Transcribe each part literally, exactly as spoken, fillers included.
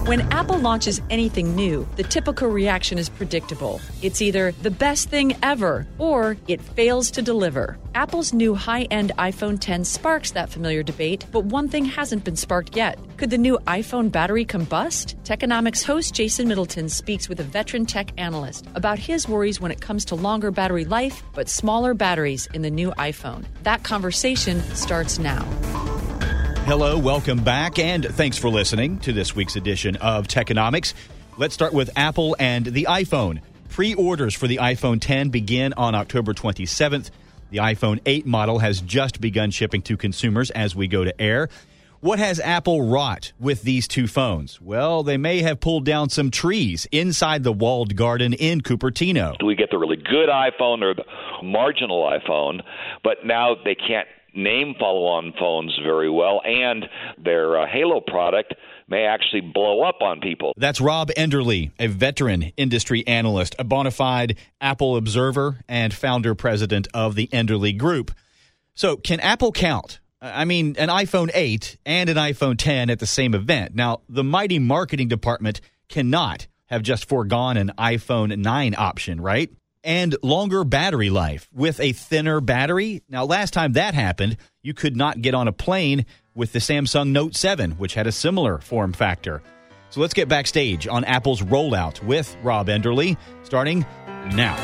When Apple launches anything new, the typical reaction is predictable. It's either the best thing ever or it fails to deliver. Apple's new high-end iPhone ten sparks that familiar debate, but one thing hasn't been sparked yet. Could the new iPhone battery combust? Techonomics host Jason Middleton speaks with a veteran tech analyst about his worries when it comes to longer battery life, but smaller batteries in the new iPhone. That conversation starts now. Hello, welcome back, and thanks for listening to this week's edition of Techonomics. Let's start with Apple and the iPhone. Pre-orders for the iPhone ten begin on October twenty-seventh. The iPhone eight model has just begun shipping to consumers as we go to air. What has Apple wrought with these two phones? Well, they may have pulled down some trees inside the walled garden in Cupertino. We get the really good iPhone or the marginal iPhone, but now they can't name follow-on phones very well, and their uh, Halo product may actually blow up on people. That's Rob Enderle, a veteran industry analyst, a bona fide Apple observer, and founder-president of the Enderle Group. So can Apple count? I mean, an iPhone eight and an iPhone ten at the same event. Now, the mighty marketing department cannot have just foregone an iPhone nine option, right? And longer battery life with a thinner battery. Now, last time that happened, you could not get on a plane with the Samsung Note seven, which had a similar form factor. So let's get backstage on Apple's rollout with Rob Enderle, starting now.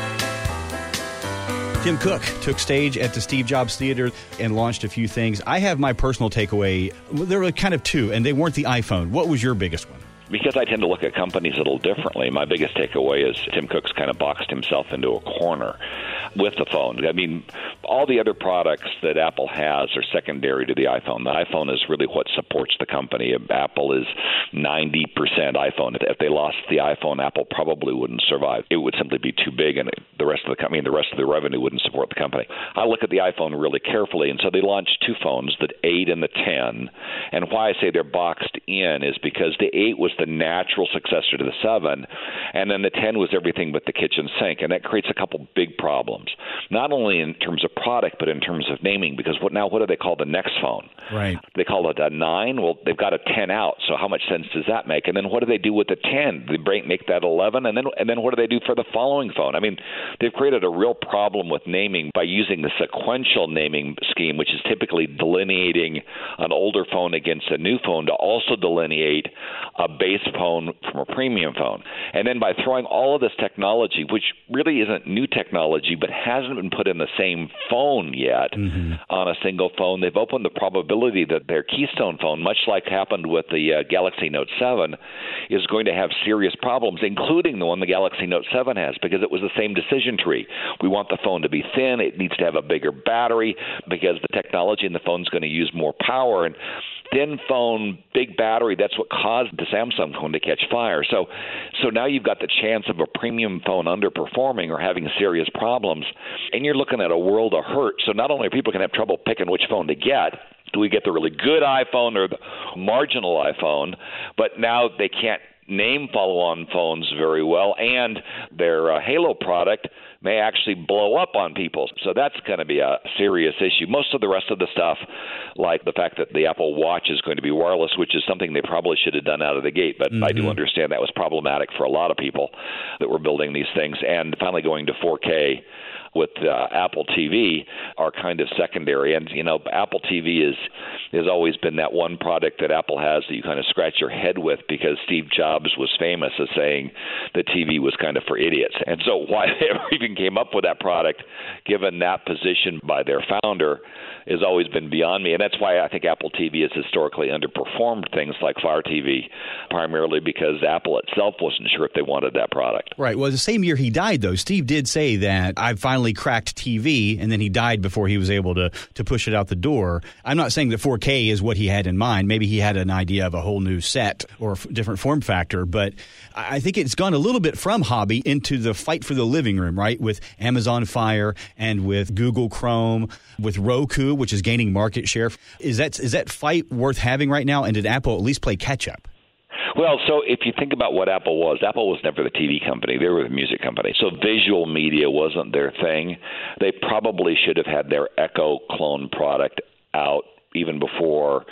Tim Cook took stage at the Steve Jobs Theater and launched a few things. I have my personal takeaway. There were kind of two, and they weren't the iPhone. What was your biggest one? Because I tend to look at companies a little differently, my biggest takeaway is Tim Cook's kind of boxed himself into a corner with the phone. I mean, all the other products that Apple has are secondary to the iPhone. The iPhone is really what supports the company. Apple is ninety percent iPhone. If they lost the iPhone, Apple probably wouldn't survive. It would simply be too big, and the rest of the company, the rest of the revenue wouldn't support the company. I look at the iPhone really carefully, and so they launched two phones, the eight and the ten. And why I say they're boxed in is because the eight was the natural successor to the seven, and then the ten was everything but the kitchen sink, and that creates a couple big problems, not only in terms of product but in terms of naming, because what now what do they call the next phone? Right. They call it a nine. Well, they've got a ten out, so how much sense does that make? And then what do they do with the ten? They break, make that eleven, and then and then what do they do for the following phone? I mean, they've created a real problem with naming by using the sequential naming scheme, which is typically delineating an older phone against a new phone to also delineate a base phone from a premium phone. And then by throwing all of this technology, which really isn't new technology but hasn't been put in the same phone yet mm-hmm. on a single phone, they've opened the probability that their keystone phone, much like happened with the uh, Galaxy Note seven, is going to have serious problems, including the one the Galaxy Note seven has, because it was the same decision tree. We want the phone to be thin. It needs to have a bigger battery because the technology in the phone is going to use more power. And thin phone, big battery, that's what caused the Samsung phone to catch fire. So so now you've got the chance of a premium phone underperforming or having serious problems, and you're looking at a world of hurt. So not only are people going to have trouble picking which phone to get, do we get the really good iPhone or the marginal iPhone, but now they can't name follow-on phones very well, and their uh, Halo product may actually blow up on people. So that's going to be a serious issue. Most of the rest of the stuff, like the fact that the Apple Watch is going to be wireless, which is something they probably should have done out of the gate, but mm-hmm. I do understand that was problematic for a lot of people that were building these things. And finally going to four K with uh, Apple T V are kind of secondary. And, you know, Apple T V is has always been that one product that Apple has that you kind of scratch your head with, because Steve Jobs was famous as saying the T V was kind of for idiots. And so why they ever even came up with that product, given that position by their founder, has always been beyond me. And that's why I think Apple T V has historically underperformed things like Fire T V, primarily because Apple itself wasn't sure if they wanted that product. Right. Well, the same year he died, though, Steve did say that I finally cracked T V, and then he died before he was able to, to push it out the door. I'm not saying that four K is what he had in mind. Maybe he had an idea of a whole new set or a f- different form factor, but I think it's gone a little bit from hobby into the fight for the living room, right, with Amazon Fire and with Google Chrome, with Roku, which is gaining market share. Is that is that fight worth having right now, and did Apple at least play catch-up? Well, so if you think about what Apple was, Apple was never the T V company. They were the music company. So visual media wasn't their thing. They probably should have had their Echo clone product out even before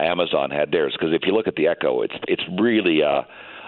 Amazon had theirs. Because if you look at the Echo, it's it's really a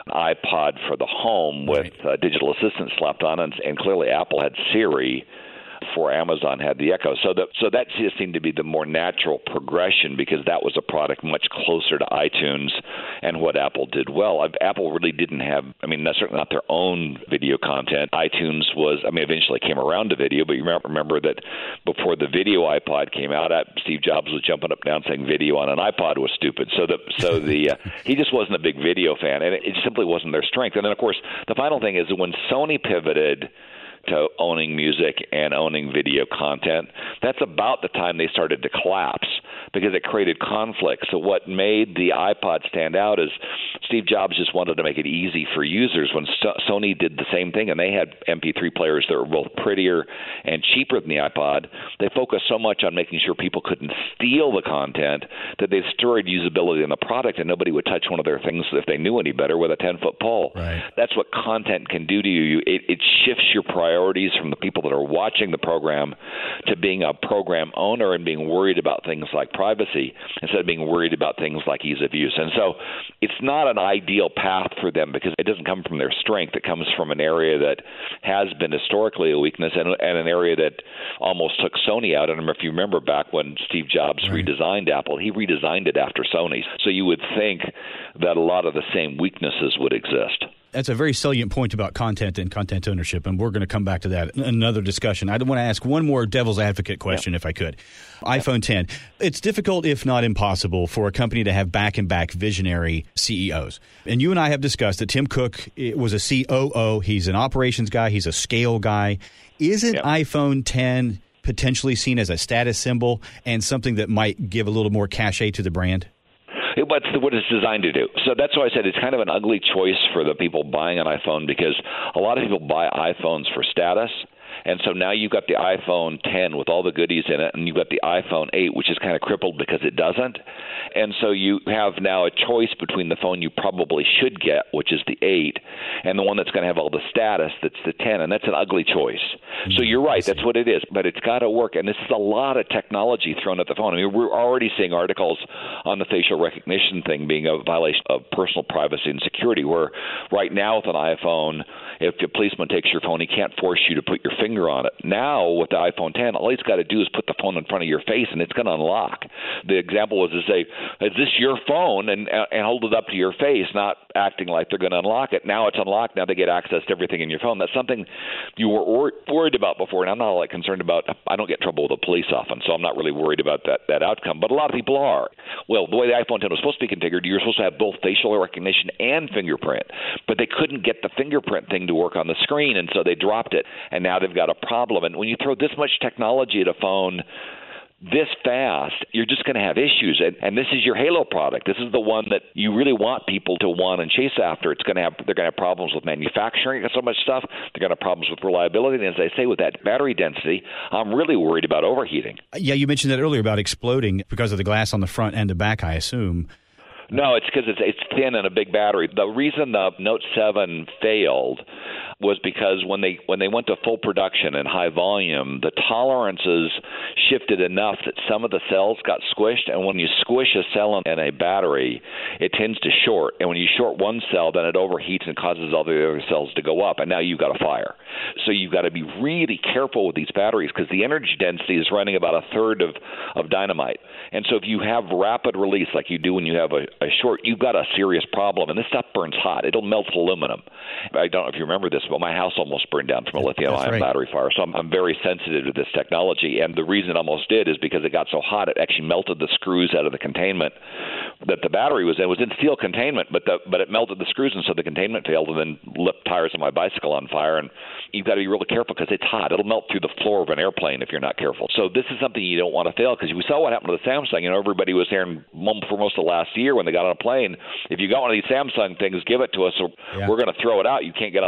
iPod for the home with right. uh, digital assistant slapped on, and, and clearly Apple had Siri before Amazon had the Echo. So that so that just seemed to be the more natural progression, because that was a product much closer to iTunes and what Apple did well. Apple really didn't have, I mean, that's certainly not their own video content. iTunes was, I mean, eventually came around to video, but you remember that before the video iPod came out, Steve Jobs was jumping up and down saying video on an iPod was stupid. So the so the uh, he just wasn't a big video fan, and it, it simply wasn't their strength. And then, of course, the final thing is that when Sony pivoted to owning music and owning video content, that's about the time they started to collapse, because it created conflict. So what made the iPod stand out is Steve Jobs just wanted to make it easy for users. When St- Sony did the same thing, and they had M P three players that were both prettier and cheaper than the iPod, they focused so much on making sure people couldn't steal the content that they destroyed usability in the product, and nobody would touch one of their things if they knew any better with a ten-foot pole. Right. That's what content can do to you. It, it shifts your priorities from the people that are watching the program to being a program owner and being worried about things like privacy instead of being worried about things like ease of use. And so it's not an ideal path for them, because it doesn't come from their strength. It comes from an area that has been historically a weakness, and, and an area that almost took Sony out. And if you remember back when Steve Jobs right. redesigned Apple, he redesigned it after Sony. So you would think that a lot of the same weaknesses would exist. That's a very salient point about content and content ownership, and we're going to come back to that in another discussion. I want to ask one more devil's advocate question, yeah. if I could. Yeah. iPhone ten. It's difficult, if not impossible, for a company to have back-and-back visionary C E Os. And you and I have discussed that Tim Cook was a C O O. He's an operations guy. He's a scale guy. Isn't yeah. iPhone ten potentially seen as a status symbol and something that might give a little more cachet to the brand? What's what it's designed to do. So that's why I said it's kind of an ugly choice for the people buying an iPhone, because a lot of people buy iPhones for status. And so now you've got the iPhone ten with all the goodies in it, and you've got the iPhone eight, which is kind of crippled because it doesn't. And so you have now a choice between the phone you probably should get, which is the eight, and the one that's going to have all the status, that's the ten, and that's an ugly choice. So you're right, that's what it is, but it's got to work. And this is a lot of technology thrown at the phone. I mean, we're already seeing articles on the facial recognition thing being a violation of personal privacy and security, where right now with an iPhone, if a policeman takes your phone, he can't force you to put your finger on it. Now with the iPhone ten, all he's got to do is put the phone in front of your face, and it's going to unlock. The example was to say, is this your phone? And, and hold it up to your face, not acting like they're going to unlock it. Now it's unlocked. Now they get access to everything in your phone. That's something you were wor- worried about before, and I'm not all that concerned about. I don't get in trouble with the police often, so I'm not really worried about that, that outcome. But a lot of people are. Well, the way the iPhone ten was supposed to be configured, you're supposed to have both facial recognition and fingerprint, but they couldn't get the fingerprint thing to work on the screen, and so they dropped it, and now they've got a problem. And when you throw this much technology at a phone this fast, you're just going to have issues. And, and this is your halo product. This is the one that you really want people to want and chase after. It's going to have they're going to have problems with manufacturing and so much stuff. They're going to have problems with reliability. And as I say, with that battery density, I'm really worried about overheating. Yeah, you mentioned that earlier about exploding because of the glass on the front and the back, I assume. No, it's because it's, it's thin and a big battery. The reason the Note seven failed was because when they when they went to full production and high volume, the tolerances shifted enough that some of the cells got squished. And when you squish a cell in a battery, it tends to short. And when you short one cell, then it overheats and causes all the other cells to go up. And now you've got a fire. So you've got to be really careful with these batteries, because the energy density is running about a third of, of dynamite. And so if you have rapid release like you do when you have a, a short, you've got a serious problem. And this stuff burns hot. It'll melt aluminum. I don't know if you remember this, but my house almost burned down from a lithium-ion right. battery fire. So I'm, I'm very sensitive to this technology. And the reason it almost did is because it got so hot, it actually melted the screws out of the containment that the battery was in. It was in steel containment, but the, but it melted the screws, and so the containment failed, and then lit tires of my bicycle on fire. And you've got to be really careful because it's hot. It'll melt through the floor of an airplane if you're not careful. So this is something you don't want to fail, because we saw what happened to the Samsung. You know, everybody was hearing for most of last year when they got on a plane, if you got one of these Samsung things, give it to us, or yeah. we're going to throw it out. You can't get on the plane with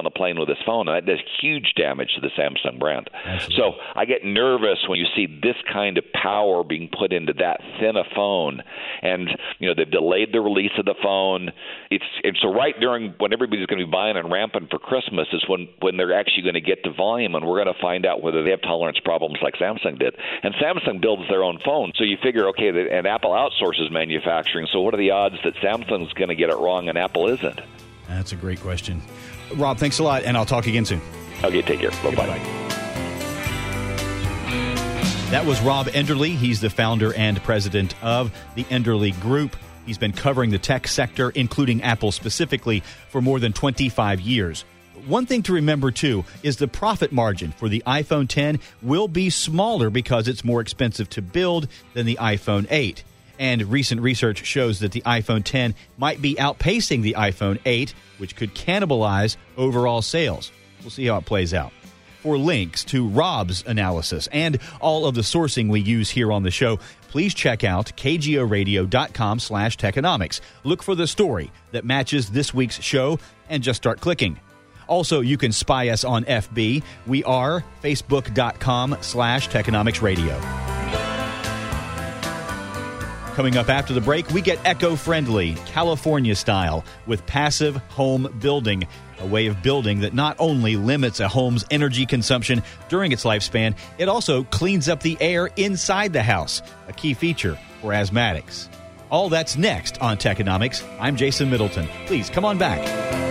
with this phone, and that does huge damage to the Samsung brand. Absolutely. So I get nervous when you see this kind of power being put into that thin a phone, and you know they've delayed the release of the phone. It's and so right during when everybody's going to be buying and ramping for Christmas is when when they're actually going to get to volume, and we're going to find out whether they have tolerance problems like Samsung did. And Samsung builds their own phone, so you figure, okay, and Apple outsources manufacturing. So what are the odds that Samsung's going to get it wrong and Apple isn't? That's a great question. Rob, thanks a lot, and I'll talk again soon. Okay, take care. Bye-bye. Bye-bye. That was Rob Enderle. He's the founder and president of the Enderle Group. He's been covering the tech sector, including Apple specifically, for more than twenty-five years. One thing to remember, too, is the profit margin for the iPhone ten will be smaller because it's more expensive to build than the iPhone eight. And recent research shows that the iPhone ten might be outpacing the iPhone eight, which could cannibalize overall sales. We'll see how it plays out. For links to Rob's analysis and all of the sourcing we use here on the show, please check out kgoradio.com slash techonomics. Look for the story that matches this week's show and just start clicking. Also, you can spy us on F B. We are facebook.com slash techonomics radio. Coming up after the break, we get eco-friendly, California style, with passive home building, a way of building that not only limits a home's energy consumption during its lifespan, it also cleans up the air inside the house, a key feature for asthmatics. All that's next on Techonomics. I'm Jason Middleton. Please come on back.